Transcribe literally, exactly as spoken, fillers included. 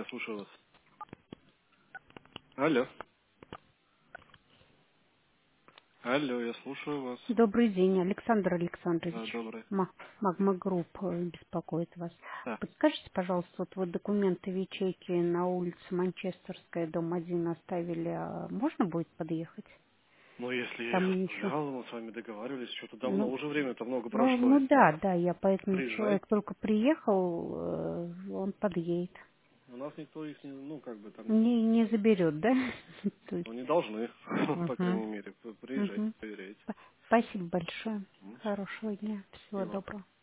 я слушаю вас. Алло. Алло, я слушаю вас. Добрый день, Александр Да, Александрович. добрый. Ма- Магма Групп э, беспокоит вас. Да. Подскажите, пожалуйста, вот вы документы в ячейке на улице Манчестерская, дом один оставили, а можно будет подъехать? Ну, если я их Там еще... оставлял, мы с вами договаривались, что-то давно Ну, уже время-то много ну, прошло. ну да, да, я поэтому Приезжайте. человек только приехал, э, он подъедет. У нас никто их не, ну, как бы там, Не, не заберет, да? То есть, ну, не должны, по мгм, крайней мере. Вы приезжайте, мгм. проверяйте. П- Спасибо большое. М, Хорошего дня. И Всего вам. доброго.